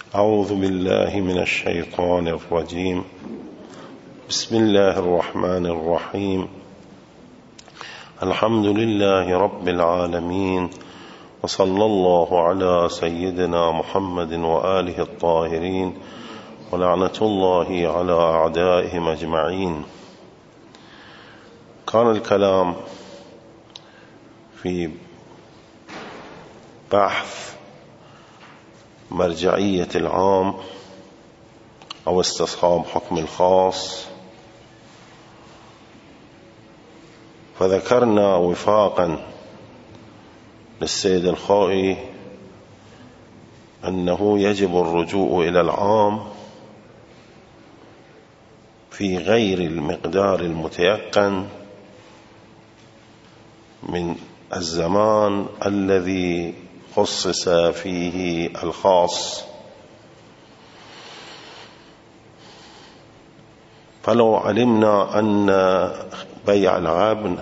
أعوذ بالله من الشيطان الرجيم. بسم الله الرحمن الرحيم. الحمد لله رب العالمين، وصلى الله على سيدنا محمد وآله الطاهرين، ولعنة الله على أعدائهم أجمعين. كان الكلام في بحث مرجعية العام أو استصحاب حكم الخاص، فذكرنا وفاقا للسيد الخوئي أنه يجب الرجوع إلى العام في غير المقدار المتيقن من الزمان الذي خصص فيه الخاص. فلو علمنا أن بيع الغبن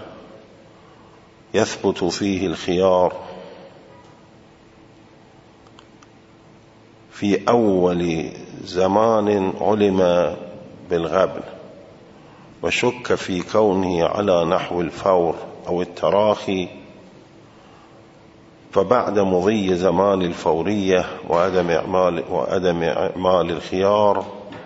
يثبت فيه الخيار في أول زمان علم بالغبن وشك في كونه على نحو الفور أو التراخي، فبعد مضي زمان الفورية وعدم إعمال الخيار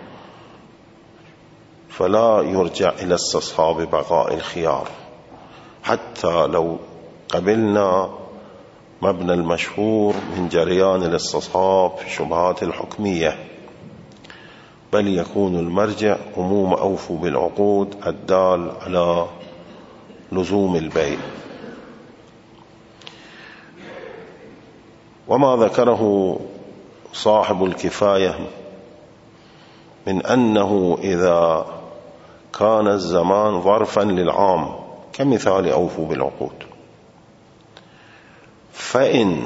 فلا يرجع إلى استصحاب بقاء الخيار، حتى لو قبلنا مبنى المشهور من جريان الاستصحاب في شبهات الحكمية، بل يكون المرجع عموم أوفوا بالعقود الدال على لزوم البيع. وما ذكره صاحب الكفاية من أنه إذا كان الزمان ظرفا للعام كمثال أوفوا بالعقود، فإن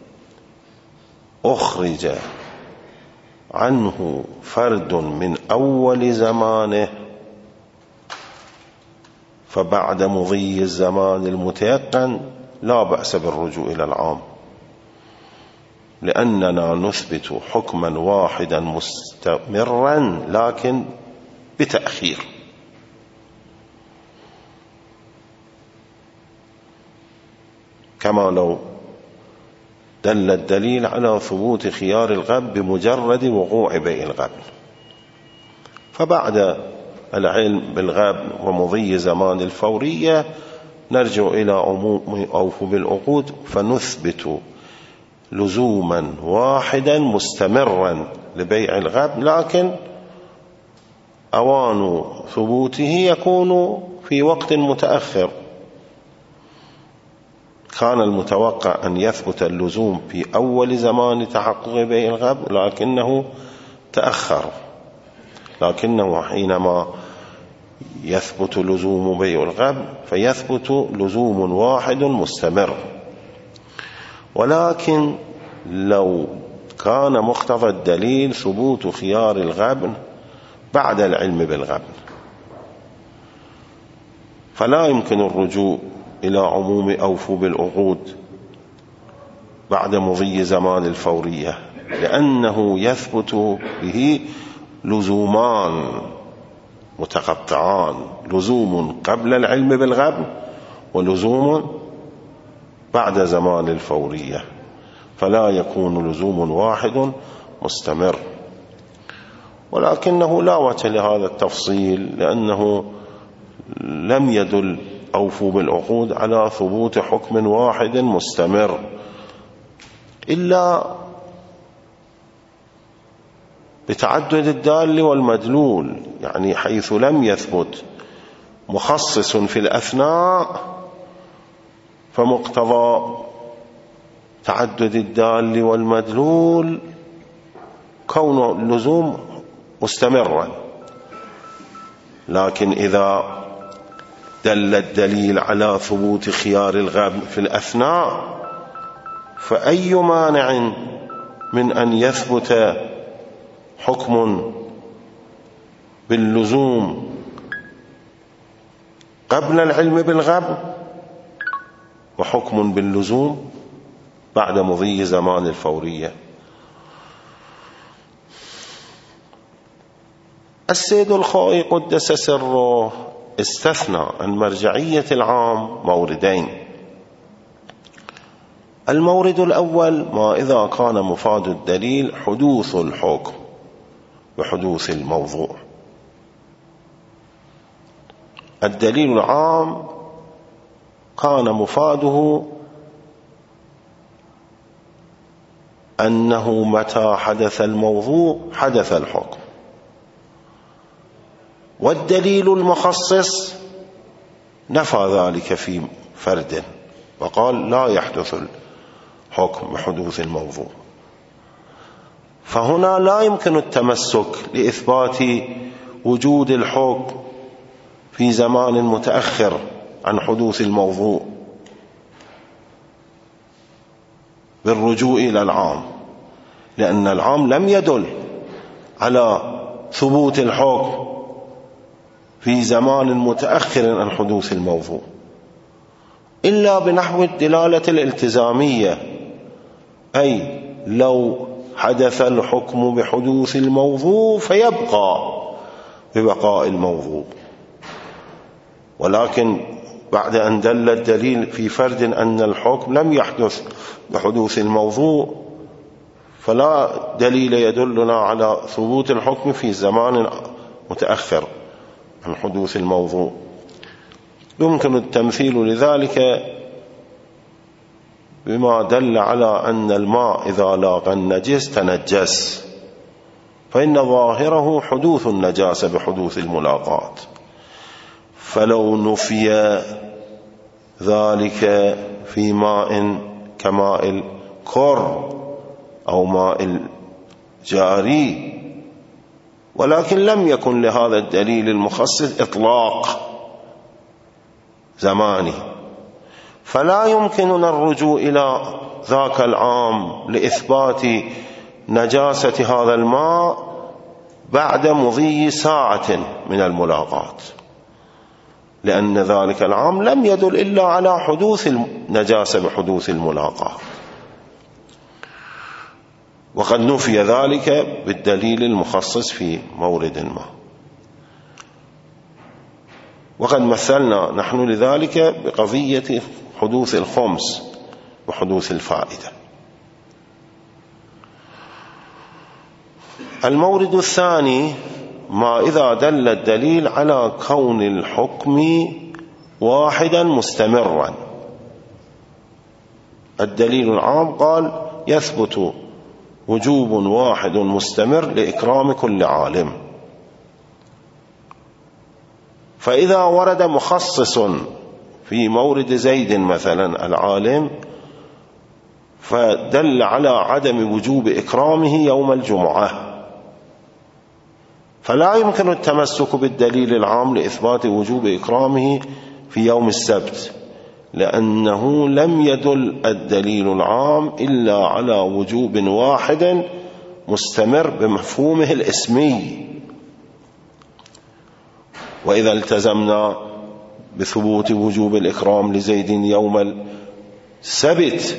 أخرج عنه فرد من أول زمانه فبعد مضي الزمان المتيقن لا بأس بالرجوع إلى العام، لأننا نثبت حكما واحدا مستمرا لكن بتأخير. كما لو دل الدليل على ثبوت خيار الغبن بمجرد وقوع بيع الغبن، فبعد العلم بالغبن ومضي زمان الفورية نرجع إلى عموم أوفوا بالعقود فنثبت لزوما واحدا مستمرا لبيع الغبن، لكن أوان ثبوته يكون في وقت متأخر. كان المتوقع أن يثبت اللزوم في أول زمان تحقق بيع الغبن لكنه تأخر، لكنه حينما يثبت لزوم بيع الغبن فيثبت لزوم واحد مستمر. ولكن لو كان مقتضى الدليل ثبوت خيار الغبن بعد العلم بالغبن فلا يمكن الرجوع إلى عموم أوفوا بالعقود بعد مضي زمان الفورية، لأنه يثبت به لزومان متقطعان، لزوم قبل العلم بالغبن ولزوم بعد زمان الفورية، فلا يكون لزوم واحد مستمر. ولكنه لا وجه لهذا التفصيل، لأنه لم يدل أوفوا بالعقود على ثبوت حكم واحد مستمر إلا بتعدد الدال والمدلول، يعني حيث لم يثبت مخصص في الأثناء فمقتضى تعدد الدال والمدلول كون اللزوم مستمرا. لكن إذا دل الدليل على ثبوت خيار الغبن في الأثناء فأي مانع من أن يثبت حكم باللزوم قبل العلم بالغبن وحكم باللزوم بعد مضي زمان الفورية. السيد الخوئي قدس سره استثنى عن مرجعية العام موردين. المورد الأول ما إذا كان مفاد الدليل حدوث الحكم بحدوث الموضوع. الدليل العام كان مفاده أنه متى حدث الموضوع حدث الحكم، والدليل المخصص نفى ذلك في فرد وقال لا يحدث الحكم بحدوث الموضوع. فهنا لا يمكن التمسك لإثبات وجود الحكم في زمان متأخر عن حدوث الموضوع بالرجوع إلى العام، لأن العام لم يدل على ثبوت الحكم في زمان متأخر عن حدوث الموضوع إلا بنحو الدلالة الالتزامية، أي لو حدث الحكم بحدوث الموضوع فيبقى ببقاء الموضوع. ولكن بعد أن دل الدليل في فرد أن الحكم لم يحدث بحدوث الموضوع فلا دليل يدلنا على ثبوت الحكم في زمان متأخر عن حدوث الموضوع. يمكن التمثيل لذلك بما دل على أن الماء إذا لاقى النجس تنجس، فإن ظاهره حدوث النجاسة بحدوث الملاقاة. فلو نفي ذلك في ماء كماء الكر أو ماء الجاري، ولكن لم يكن لهذا الدليل المخصص إطلاق زماني، فلا يمكننا الرجوع إلى ذاك العام لإثبات نجاسة هذا الماء بعد مضي ساعة من الملاقاة، لأن ذلك العام لم يدل إلا على حدوث النجاسة بحدوث الملاقاة، وقد نفي ذلك بالدليل المخصص في مورد ما. وقد مثلنا نحن لذلك بقضية حدوث الخمس وحدوث الفائدة. المورد الثاني ما إذا دل الدليل على كون الحكم واحدا مستمرا. الدليل العام قال يثبت وجوب واحد مستمر لإكرام كل عالم، فإذا ورد مخصص في مورد زيد مثلا العالم فدل على عدم وجوب إكرامه يوم الجمعة، فلا يمكن التمسك بالدليل العام لإثبات وجوب إكرامه في يوم السبت، لأنه لم يدل الدليل العام إلا على وجوب واحد مستمر بمفهومه الاسمي. وإذا التزمنا بثبوت وجوب الإكرام لزيد يوم السبت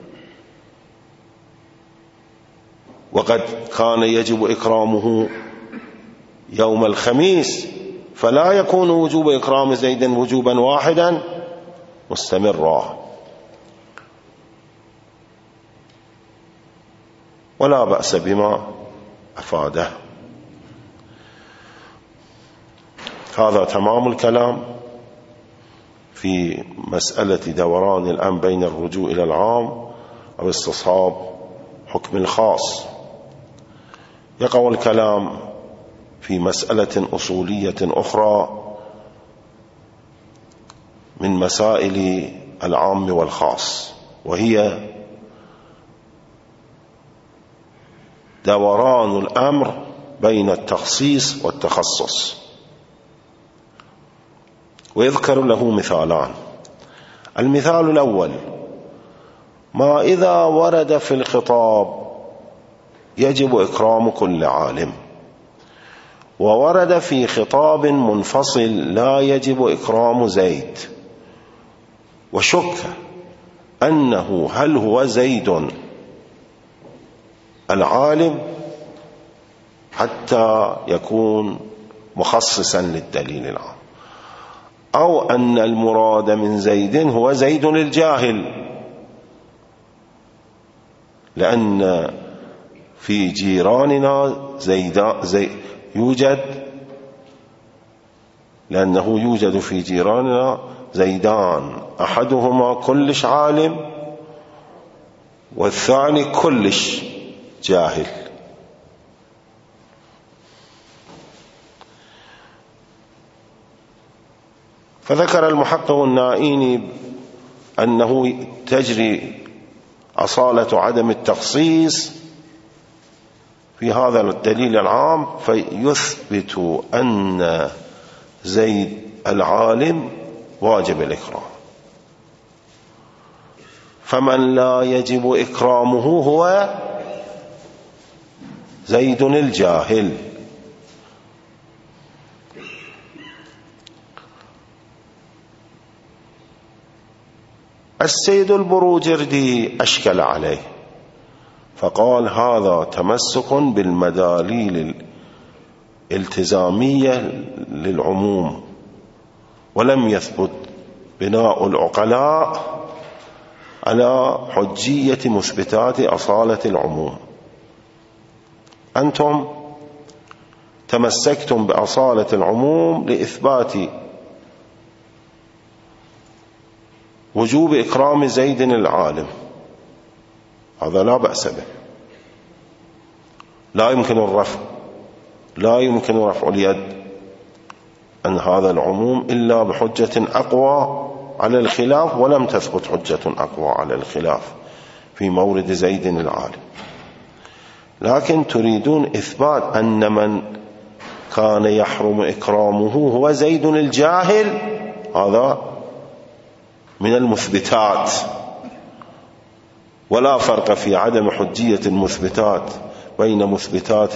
وقد كان يجب إكرامه يوم الخميس، فلا يكون وجوب إكرام زيد وجوبا واحدا مستمرا. ولا بأس بما أفاده. هذا تمام الكلام في مسألة دوران الأمر بين الرجوع إلى العام أو استصحاب حكم الخاص. يقع الكلام في مسألة أصولية أخرى من مسائل العام والخاص، وهي دوران الأمر بين التخصيص والتخصص، ويذكر له مثالان. المثال الأول ما إذا ورد في الخطاب يجب إكرام كل عالم، وورد في خطاب منفصل لا يجب إكرام زيد، وشك أنه هل هو زيد العالم حتى يكون مخصصا للدليل العام، أو أن المراد من زيد هو زيد الجاهل، لأن في جيراننا لأنه يوجد في جيراننا زيدان، أحدهما كلش عالم والثاني كلش جاهل. فذكر المحقق النائيني أنه تجري أصالة عدم التخصيص في هذا الدليل العام، فيثبت أن زيد العالم واجب الإكرام، فمن لا يجب إكرامه هو زيد الجاهل. السيد البروجردي أشكل عليه فقال هذا تمسك بالمداليل الالتزامية للعموم، ولم يثبت بناء العقلاء على حجية مثبتات أصالة العموم. أنتم تمسكتم بأصالة العموم لإثبات وجوب إكرام زيد العالم، هذا لا بأس به، لا يمكن رفع اليد عن هذا العموم إلا بحجة أقوى على الخلاف، ولم تثبت حجة أقوى على الخلاف في مورد زيد العالم. لكن تريدون إثبات أن من كان يحرم إكرامه هو زيد الجاهل، هذا من المثبتات، ولا فرق في عدم حجية المثبتات بين مثبتات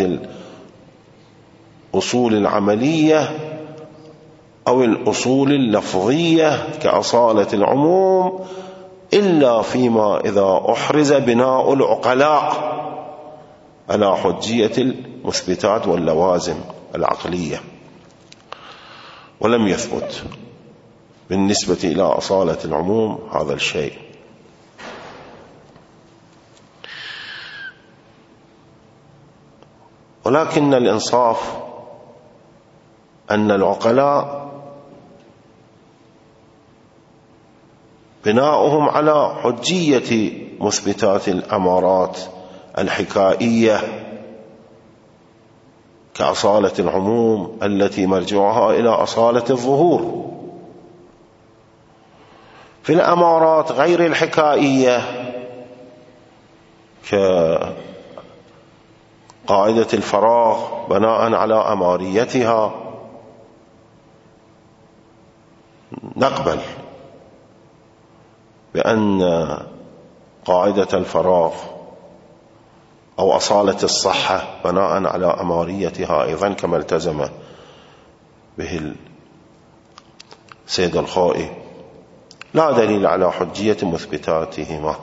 الأصول العملية أو الأصول اللفظية كأصالة العموم، إلا فيما إذا أحرز بناء العقلاء على حجية المثبتات واللوازم العقلية، ولم يثبت بالنسبة إلى أصالة العموم هذا الشيء. ولكن الإنصاف أن العقلاء بناؤهم على حجية مثبتات الأمارات الحكائية كأصالة العموم التي مرجعها إلى أصالة الظهور. في الأمارات غير الحكائية كقاعدة الفراغ بناء على أماريتها نقبل بأن قاعدة الفراغ أو أصالة الصحة بناء على أماريتها أيضا كما التزم به السيد الخوئي لا دليل على حجية مثبتاتهما.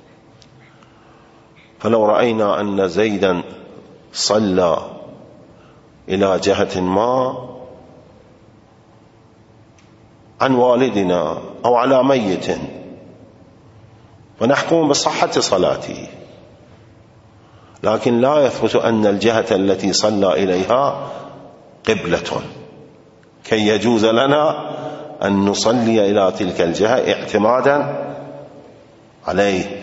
فلو رأينا أن زيدا صلى إلى جهة ما عن والدنا أو على ميت فنحكم بصحة صلاته، لكن لا يثبت أن الجهة التي صلى إليها قبلة كي يجوز لنا أن نصلي إلى تلك الجهة اعتمادا عليه.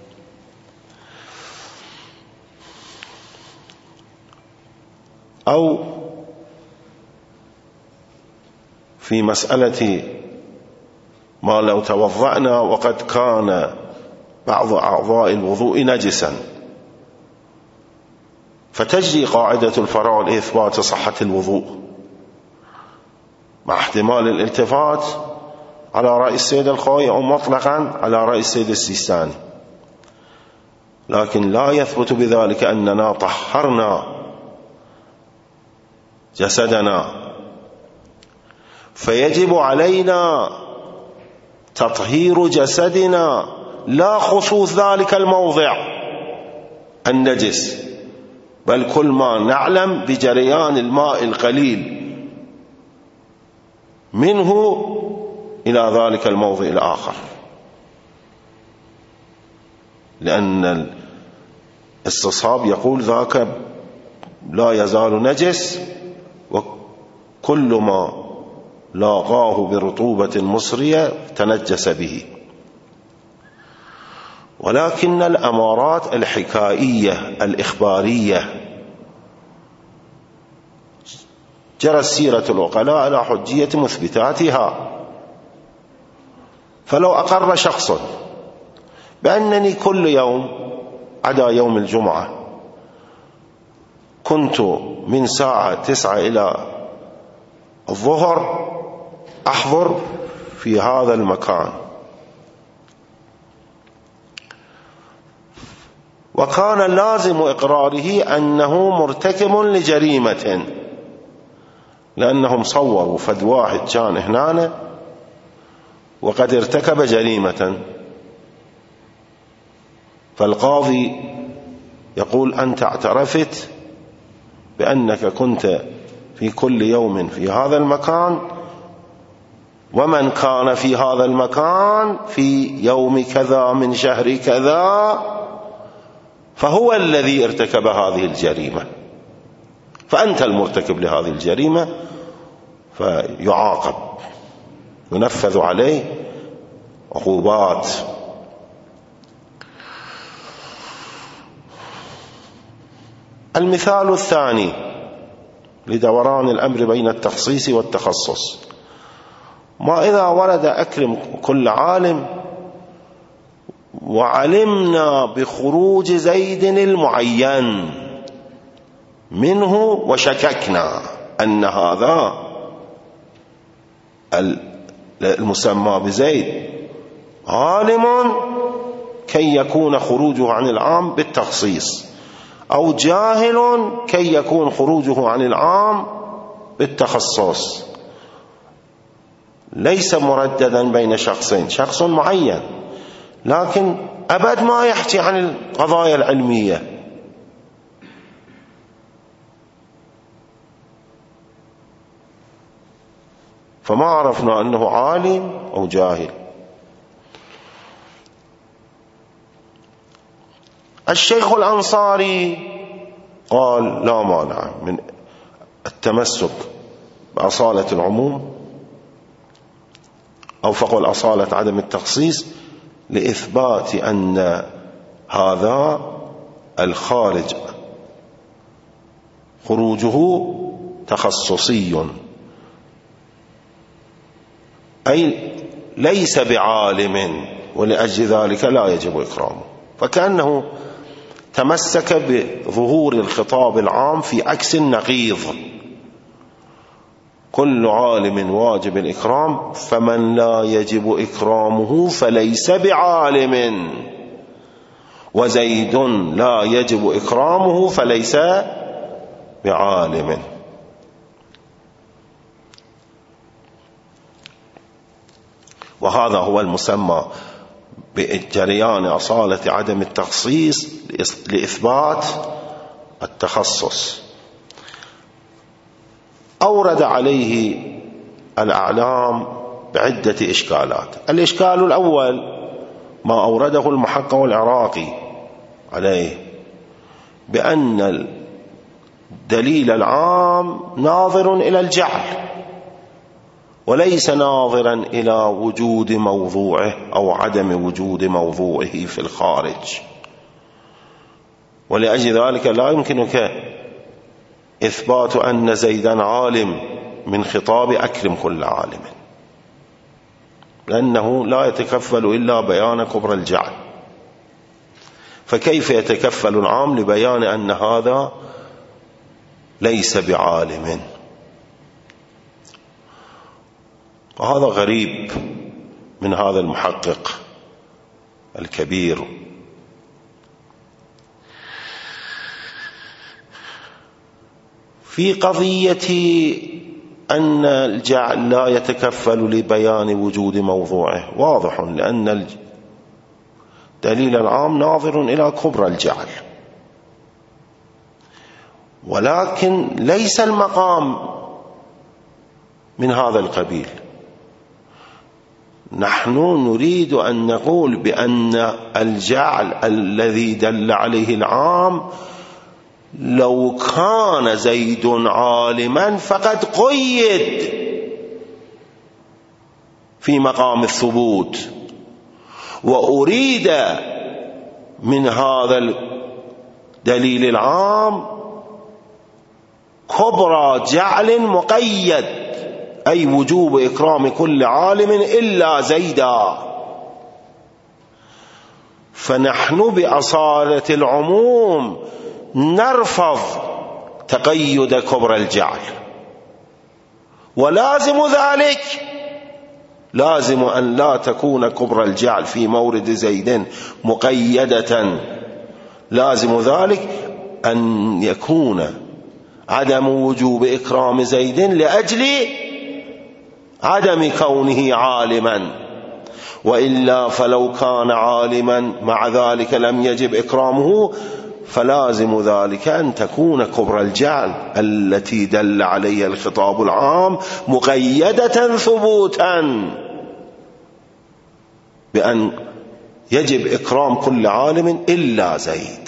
أو في مسألة ما لو توضأنا وقد كان بعض أعضاء الوضوء نجسا، فتجري قاعدة الفراغ لإثبات صحة الوضوء مع احتمال الالتفات على رأي السيد الخوئي أو مطلقا على رأي السيد السيستاني، لكن لا يثبت بذلك أننا طهرنا جسدنا، فيجب علينا تطهير جسدنا لا خصوص ذلك الموضع النجس، بل كل ما نعلم بجريان الماء القليل منه إلى ذلك الموضع الآخر، لأن الاستصحاب يقول ذاك لا يزال نجس، وكل ما لاقاه برطوبة مصرية تنجس به. ولكن الأمارات الحكائية الإخبارية جرت سيرة العقلاء على حجية مثبتاتها. فلو أقر شخص بأنني كل يوم عدا يوم الجمعة كنت من ساعة 9 إلى الظهر أحضر في هذا المكان، وكان لازم إقراره أنه مرتكب لجريمة، لأنهم صوروا فد واحد كان هنا وقد ارتكب جريمة، فالقاضي يقول أنت اعترفت بأنك كنت في كل يوم في هذا المكان، ومن كان في هذا المكان في يوم كذا من شهر كذا فهو الذي ارتكب هذه الجريمة، فأنت المرتكب لهذه الجريمة، فيعاقب، ينفذ عليه عقوبات. المثال الثاني لدوران الأمر بين التخصيص والتخصص: ما إذا ورد أكرم كل عالم وعلمنا بخروج زيد المعين منه وشككنا أن هذا المسمى بزيد عالم كي يكون خروجه عن العام بالتخصيص، أو جاهل كي يكون خروجه عن العام بالتخصص، ليس مرددا بين شخصين، شخص معين لكن أبد ما يحكي عن القضايا العلمية، فما عرفنا أنه عالم أو جاهل. الشيخ الأنصاري قال لا مانع من التمسك بأصالة العموم أو فقل أصالة عدم التخصيص لإثبات أن هذا الخارج خروجه تخصصي، أي ليس بعالم، ولأجل ذلك لا يجب إكرامه. فكأنه تمسك بظهور الخطاب العام في عكس النقيض: كل عالم واجب الإكرام، فمن لا يجب إكرامه فليس بعالم، وزيد لا يجب إكرامه فليس بعالم. وهذا هو المسمى بجريان أصالة عدم التخصيص لإثبات التخصص. أورد عليه الأعلام بعدة إشكالات. الإشكال الأول ما أورده المحقق العراقي عليه، بأن الدليل العام ناظر إلى الجعل وليس ناظرا إلى وجود موضوعه أو عدم وجود موضوعه في الخارج، ولأجل ذلك لا يمكنك إثبات أن زيدا عالم من خطاب أكرم كل عالم، لأنه لا يتكفل إلا بيان كبر الجعل، فكيف يتكفل العام لبيان أن هذا ليس بعالم؟ وهذا غريب من هذا المحقق الكبير. في قضية أن الجعل لا يتكفل لبيان وجود موضوعه واضح، لأن الدليل العام ناظر إلى كبر الجعل، ولكن ليس المقام من هذا القبيل. نحن نريد أن نقول بأن الجعل الذي دل عليه العام لو كان زيد عالما فقد قيد في مقام الثبوت، وأريد من هذا الدليل العام كبرى جعل مقيد، أي وجوب إكرام كل عالم إلا زيدا. فنحن بأصالة العموم نرفض تقيد كبرى الجعل، ولازم ذلك لازم أن لا تكون كبرى الجعل في مورد زيد مقيدة، لازم ذلك أن يكون عدم وجوب إكرام زيد لأجل عدم كونه عالما، وإلا فلو كان عالما مع ذلك لم يجب إكرامه، فلازم ذلك أن تكون كبرى الجعل التي دل عليها الخطاب العام مقيدة ثبوتا بأن يجب إكرام كل عالم إلا زيد.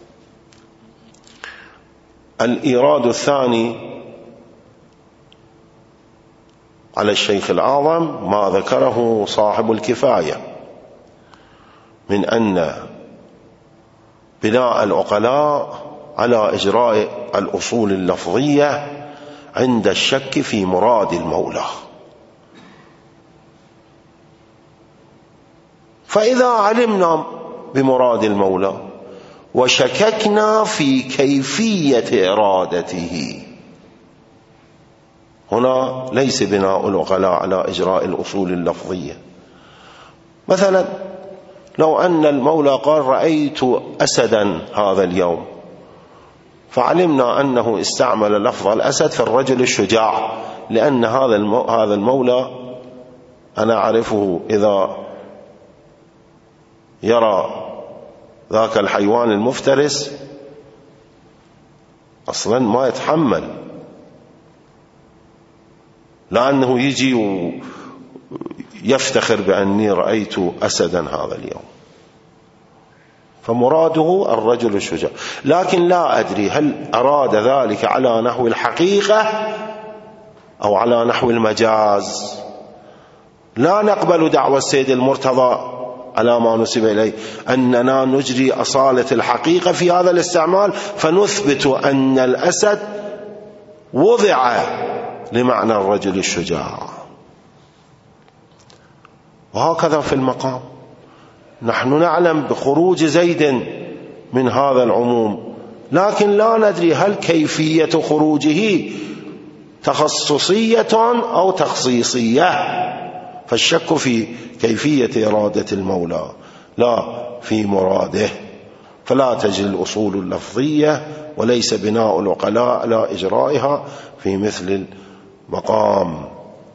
الإيراد الثاني على الشيخ الأعظم ما ذكره صاحب الكفاية من أن بناء العقلاء على إجراء الأصول اللفظية عند الشك في مراد المولى. فإذا علمنا بمراد المولى وشككنا في كيفية إرادته، هنا ليس بناء العقلاء على إجراء الأصول اللفظية. مثلا لو أن المولى قال رأيت أسدا هذا اليوم، فعلمنا أنه استعمل لفظ الأسد في الرجل الشجاع، لأن هذا المولى أنا أعرفه إذا يرى ذاك الحيوان المفترس أصلا ما يتحمل، لأنه يجي ويفتخر بأني رأيت أسدا هذا اليوم، فمراده الرجل الشجاع. لكن لا أدري هل أراد ذلك على نحو الحقيقة أو على نحو المجاز. لا نقبل دعوى السيد المرتضى على ما نسب إليه أننا نجري أصالة الحقيقة في هذا الاستعمال، فنثبت أن الأسد وضع لمعنى الرجل الشجاع. وهكذا في المقام نحن نعلم بخروج زيد من هذا العموم، لكن لا ندري هل كيفية خروجه تخصصية أو تخصيصية، فالشك في كيفية إرادة المولى لا في مراده، فلا تجري الأصول اللفظية وليس بناء العقلاء على إجرائها في مثل المقام.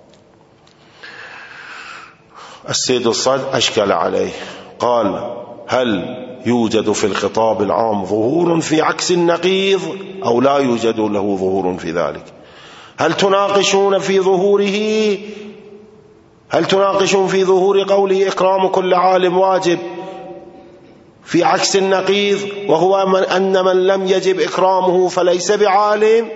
السيد الصدر أشكل عليه، قال هل يوجد في الخطاب العام ظهور في عكس النقيض أو لا يوجد له ظهور في ذلك؟ هل تناقشون في ظهوره؟ هل تناقشون في ظهور قوله إكرام كل عالم واجب في عكس النقيض وهو أن من لم يجب إكرامه فليس بعالم؟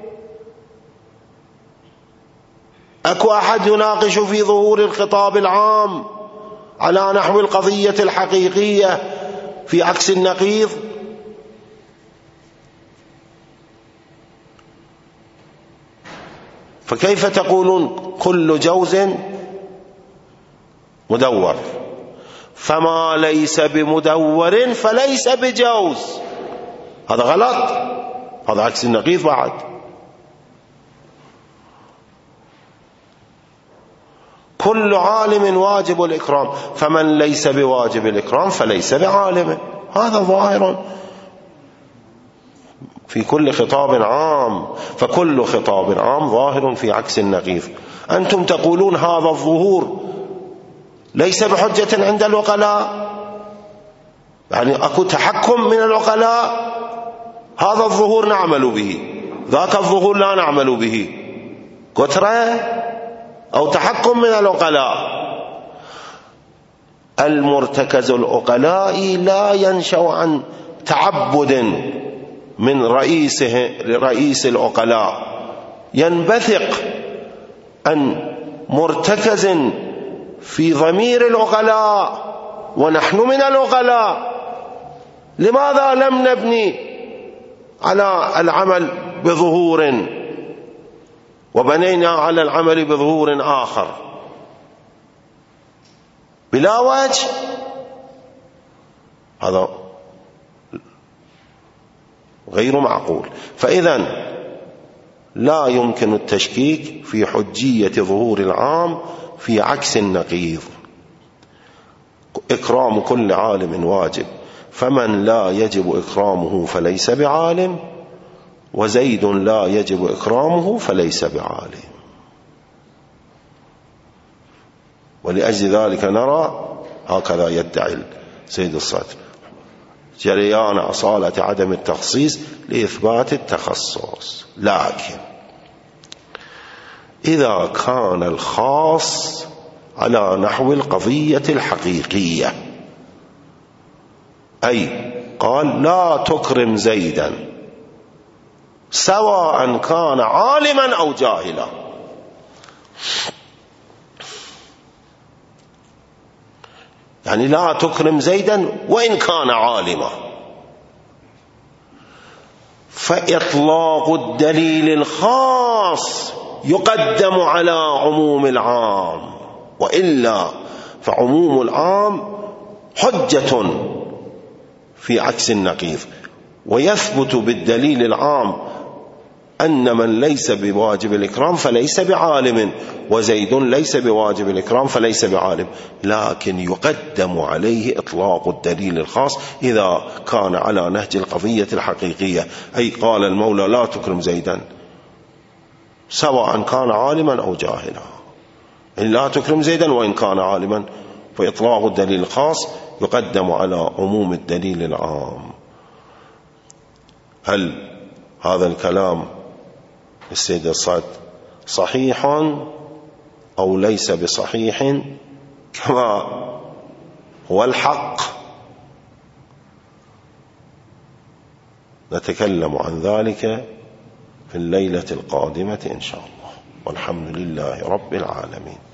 أكو أحد يناقش في ظهور الخطاب العام على نحو القضية الحقيقية في عكس النقيض؟ فكيف تقولون كل جوز مدور، فما ليس بمدور فليس بجوز؟ هذا غلط، هذا عكس النقيض بعد. كل عالم واجب الإكرام، فمن ليس بواجب الإكرام فليس بعالم. هذا ظاهر في كل خطاب عام، فكل خطاب عام ظاهر في عكس النقيض. أنتم تقولون هذا الظهور ليس بحجة عند العقلاء، يعني أكو تحكم من العقلاء، هذا الظهور نعمل به، ذاك الظهور لا نعمل به. كثرة أو تحكم من العقلاء. المرتكز العقلاء لا ينشأ عن تعبد من رئيس العقلاء، ينبثق عن مرتكز في ضمير العقلاء، ونحن من العقلاء. لماذا لم نبني على العمل بظهور وبنينا على العمل بظهور آخر بلا وجه؟ هذا غير معقول. فإذا لا يمكن التشكيك في حجية ظهور العام في عكس النقيض. إكرام كل عالم واجب، فمن لا يجب إكرامه فليس بعالم، وزيد لا يجب إكرامه فليس بعالم. ولأجل ذلك نرى هكذا يدعي سيد الصدر جريان أصالة عدم التخصيص لإثبات التخصص. لكن إذا كان الخاص على نحو القضية الحقيقية، أي قال لا تكرم زيدا سواء كان عالما أو جاهلا، يعني لا تكرم زيدا وإن كان عالما، فإطلاق الدليل الخاص يقدم على عموم العام، وإلا فعموم العام حجة في عكس النقيض. ويثبت بالدليل العام أن من ليس بواجب الإكرام فليس بعالم، وزيد ليس بواجب الإكرام فليس بعالم، لكن يقدم عليه إطلاق الدليل الخاص إذا كان على نهج القضية الحقيقية. أي قال المولى لا تكرم زيدا سواء كان عالما أو جاهلا، لا تكرم زيدا وإن كان عالما، فإطلاق الدليل الخاص يقدم على عموم الدليل العام. هل هذا الكلام السيد الصدر صحيح أو ليس بصحيح كما هو الحق؟ نتكلم عن ذلك في الليلة القادمة إن شاء الله، والحمد لله رب العالمين.